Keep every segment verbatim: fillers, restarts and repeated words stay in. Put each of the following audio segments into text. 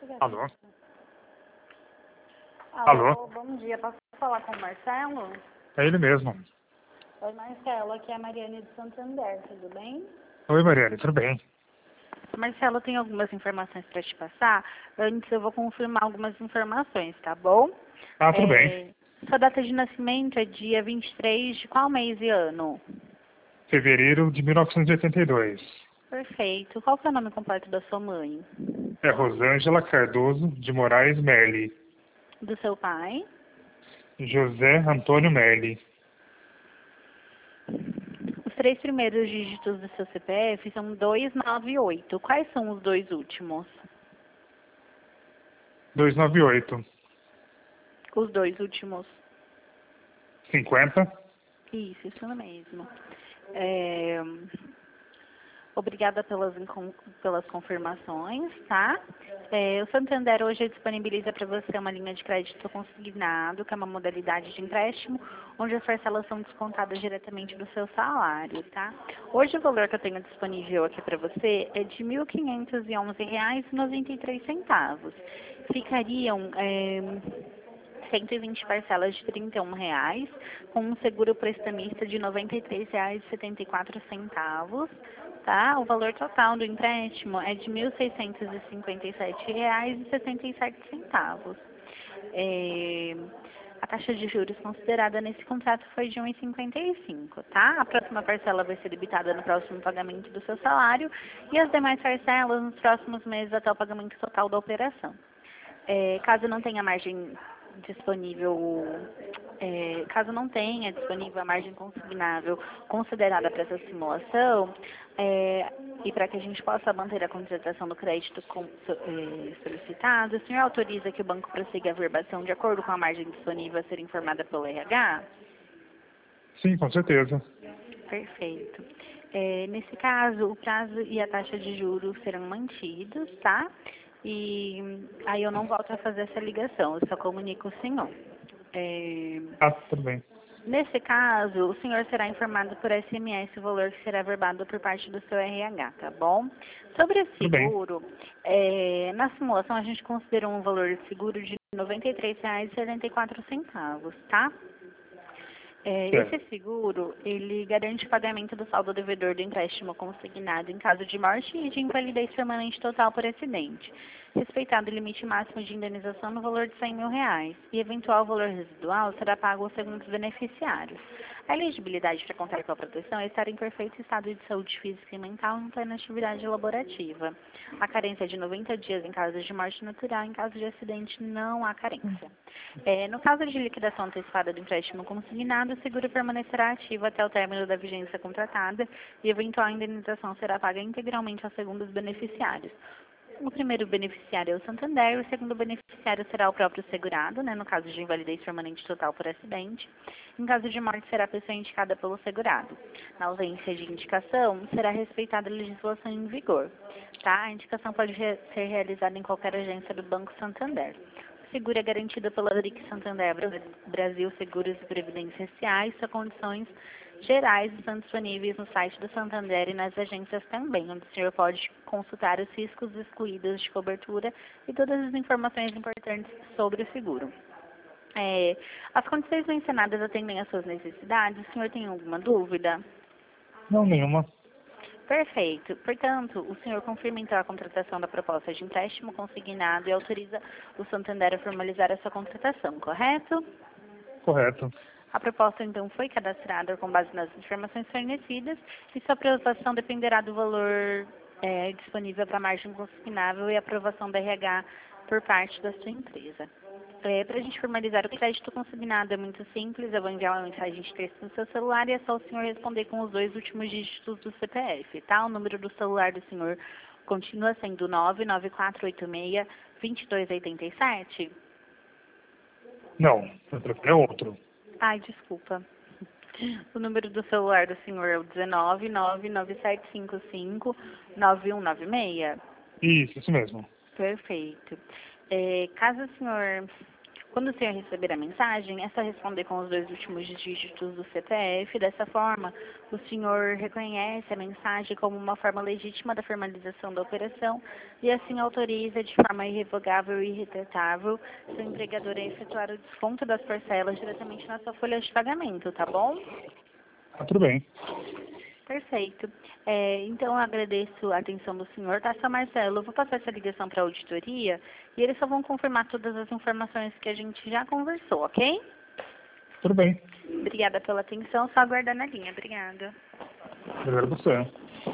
Alô? Alô, Alô? bom dia. Posso falar com o Marcelo? É ele mesmo. Oi, Marcelo. Aqui é a Mariane de Santander, tudo bem? Oi, Mariane, tudo bem? Marcelo, eu tenho algumas informações para te passar. Antes eu vou confirmar algumas informações, tá bom? Ah, tudo bem. É, Sua data de nascimento é dia vinte e três de qual mês e ano? Fevereiro de mil novecentos e oitenta e dois. Perfeito. Qual que é o nome completo da sua mãe? É Rosângela Cardoso de Moraes Merli. Do seu pai? José Antônio Merli. Os três primeiros dígitos do seu C P F são dois nove oito. Quais são os dois últimos? duzentos e noventa e oito. Os dois últimos. cinquenta. Isso, isso mesmo. É, Obrigada pelas, incon- pelas confirmações, tá? É, o Santander hoje disponibiliza para você uma linha de crédito consignado, que é uma modalidade de empréstimo, onde as parcelas são descontadas diretamente do seu salário, tá? Hoje o valor que eu tenho disponível aqui para você é de mil quinhentos e onze reais e noventa e três centavos. Ficariam é, cento e vinte parcelas de trinta e um reais, com um seguro prestamista de noventa e três reais e setenta e quatro centavos, tá? O valor total do empréstimo é de mil seiscentos e cinquenta e sete reais e sessenta e sete centavos. É, a taxa de juros considerada nesse contrato foi de um vírgula cinquenta e cinco, tá? A próxima parcela vai ser debitada no próximo pagamento do seu salário e as demais parcelas nos próximos meses até o pagamento total da operação. É, caso não tenha margem disponível, é, caso não tenha disponível a margem consignável considerada para essa simulação, é, e para que a gente possa manter a contratação do crédito com, é, solicitado, o senhor autoriza que o banco prossiga a verbação de acordo com a margem disponível a ser informada pelo R H? Sim, com certeza. Perfeito. É, nesse caso, o prazo e a taxa de juros serão mantidos, tá? E aí eu não volto a fazer essa ligação, eu só comunico o senhor. É, Ah, tudo bem. nesse caso, o senhor será informado por S M S o valor que será verbado por parte do seu R H, tá bom? Sobre o Tudo bem. seguro, é, na simulação a gente considerou um valor de seguro de noventa e três reais e setenta e quatro centavos, tá? É, Certo. esse seguro, ele garante o pagamento do saldo devedor do empréstimo consignado em caso de morte e de invalidez permanente total por acidente, respeitado o limite máximo de indenização no valor de cem mil reais, e eventual valor residual será pago aos segundos beneficiários. A elegibilidade para contar com a proteção é estar em perfeito estado de saúde física e mental em plena atividade laborativa. A carência é de noventa dias em caso de morte natural, em caso de acidente não há carência. É, no caso de liquidação antecipada do empréstimo consignado, o seguro permanecerá ativo até o término da vigência contratada e eventual indenização será paga integralmente aos segundos beneficiários. O primeiro beneficiário é o Santander, o segundo beneficiário será o próprio segurado, né, no caso de invalidez permanente total por acidente. Em caso de morte, será a pessoa indicada pelo segurado. Na ausência de indicação, será respeitada a legislação em vigor. Tá? A indicação pode re ser realizada em qualquer agência do Banco Santander. O seguro é garantido pela Bric Santander Brasil Seguros e Previdência S A e suas condições gerais estão disponíveis no site do Santander e nas agências também, onde o senhor pode consultar os riscos excluídos de cobertura e todas as informações importantes sobre o seguro. É, as condições mencionadas atendem às suas necessidades? O senhor tem alguma dúvida? Não, nenhuma. Perfeito. Portanto, o senhor confirma então a contratação da proposta de empréstimo consignado e autoriza o Santander a formalizar a sua contratação, correto? Correto. A proposta, então, foi cadastrada com base nas informações fornecidas e sua aprovação dependerá do valor é, disponível para margem consignável e aprovação da R H por parte da sua empresa. É, para a gente formalizar o crédito consignado é muito simples, eu vou enviar uma mensagem de texto no seu celular e é só o senhor responder com os dois últimos dígitos do C P F, tá? O número do celular do senhor continua sendo nove nove quatro oito seis, dois dois oito sete? Não, eu troquei outro. Ai, desculpa. O número do celular do senhor é o um nove nove nove sete cinco cinco nove um nove seis? Isso, isso mesmo. Perfeito. É, caso o senhor Quando o senhor receber a mensagem, é só responder com os dois últimos dígitos do C P F. Dessa forma, o senhor reconhece a mensagem como uma forma legítima da formalização da operação e assim autoriza de forma irrevogável e irretratável seu empregador a efetuar o desconto das parcelas diretamente na sua folha de pagamento, tá bom? Ah, tudo bem. Perfeito. É, então, eu agradeço a atenção do senhor, tá, seu Marcelo? Eu vou passar essa ligação para a auditoria e eles só vão confirmar todas as informações que a gente já conversou, ok? Tudo bem. Obrigada pela atenção, só aguardar na linha. Obrigada. Obrigado a você.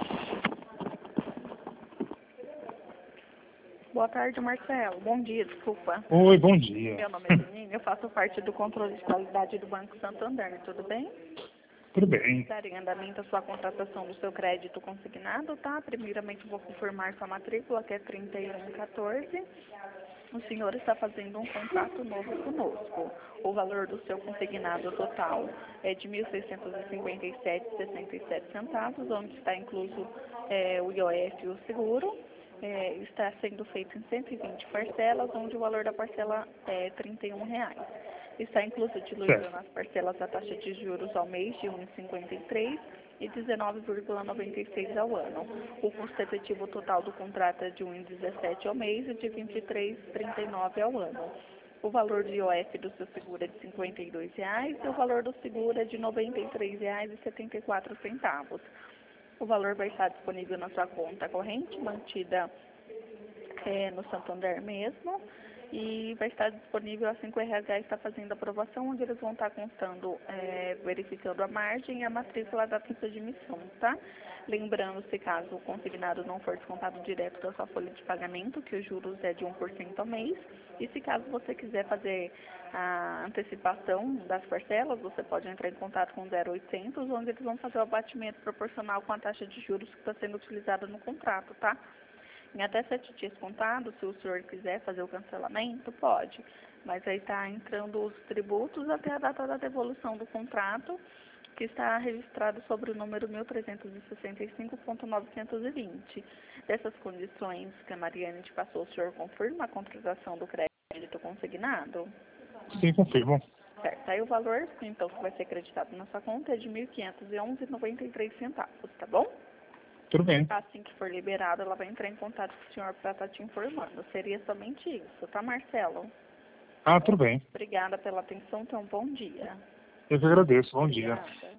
Boa tarde, Marcelo. Bom dia, desculpa. Oi, bom dia. Meu nome é Janine, eu faço parte do controle de qualidade do Banco Santander, tudo bem? Tudo bem. Dar em andamento a sua contratação do seu crédito consignado, tá? Primeiramente vou confirmar sua matrícula, que é trinta e um quatorze. O senhor está fazendo um contrato novo conosco. O valor do seu consignado total é de mil seiscentos e cinquenta e sete reais e sessenta e sete centavos, onde está incluso é, o I O F e o seguro. É, está sendo feito em cento e vinte parcelas, onde o valor da parcela é trinta e um reais. Está incluso diluído nas parcelas a taxa de juros ao mês de um vírgula cinquenta e três e dezenove vírgula noventa e seis ao ano. O custo efetivo total do contrato é de um vírgula dezessete ao mês e de vinte e três vírgula trinta e nove ao ano. O valor de I O F do seu seguro é de cinquenta e dois reais e o valor do seguro é de noventa e três reais e setenta e quatro centavos. O valor vai estar disponível na sua conta corrente, mantida é, no Santander mesmo, e vai estar disponível assim que o R H está fazendo a aprovação, onde eles vão estar constando, é, verificando a margem e a matrícula da taxa de emissão, tá? Lembrando, se caso o consignado não for descontado direto da sua folha de pagamento, que os juros é de um por cento ao mês, e se caso você quiser fazer a antecipação das parcelas, você pode entrar em contato com o zero oitocentos, onde eles vão fazer o abatimento proporcional com a taxa de juros que está sendo utilizada no contrato, tá? Em até sete dias contados, se o senhor quiser fazer o cancelamento, pode. Mas aí está entrando os tributos até a data da devolução do contrato, que está registrado sobre o número mil trezentos e sessenta e cinco ponto novecentos e vinte. Dessas condições que a Mariane te passou, o senhor confirma a contratação do crédito consignado? Sim, confirmo. Certo. Aí o valor, então, que vai ser acreditado na sua conta é de mil quinhentos e onze reais e noventa e três centavos, tá bom? Tudo bem. Assim que for liberado, ela vai entrar em contato com o senhor para estar te informando. Seria somente isso, tá, Marcelo? Ah, tudo bem. Obrigada pela atenção, então bom dia. Eu que agradeço. Bom dia. Obrigada.